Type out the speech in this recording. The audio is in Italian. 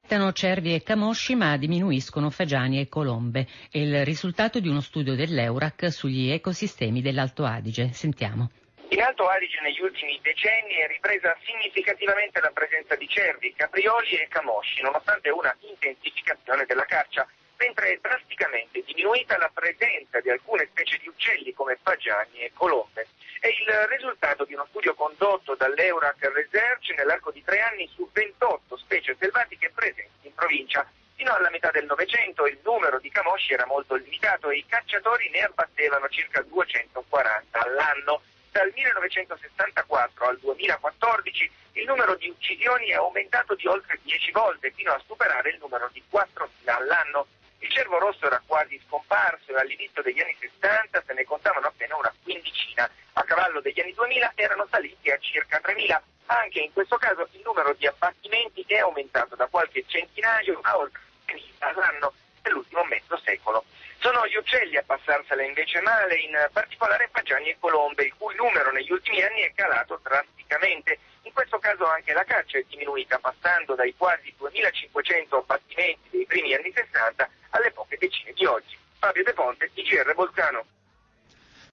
Aumentano cervi e camosci ma diminuiscono fagiani e colombe. È il risultato di uno studio dell'Eurac sugli ecosistemi dell'Alto Adige. Sentiamo. In Alto Adige negli ultimi decenni è ripresa significativamente la presenza di cervi, caprioli e camosci, nonostante una intensificazione della caccia, mentre è drasticamente diminuita la presenza di alcune specie di uccelli come fagiani e colombe. È il risultato di uno studio condotto dall'Eurac Research nell'arco di 3 anni su 28 specie selvatiche presenti in provincia. Fino alla metà del Novecento il numero di camosci era molto limitato e i cacciatori ne abbattevano circa 240 all'anno. Dal 1964 al 2014 il numero di uccisioni è aumentato di oltre 10 volte, fino a superare il numero di 4.000 all'anno. Il cervo rosso era quasi scomparso e all'inizio degli anni 60 se ne contavano appena una quindicina. A cavallo degli anni 2000 erano saliti a circa 3.000. Anche in questo caso il numero di abbattimenti è aumentato da qualche centinaio a oltre 3.000 all'anno nell'ultimo mezzo secolo. Sono gli uccelli a passarsela invece male, in particolare fagiani e colombe, il cui numero negli ultimi anni è calato drasticamente. In questo caso anche la caccia è diminuita, passando dai quasi 2.500 abbattimenti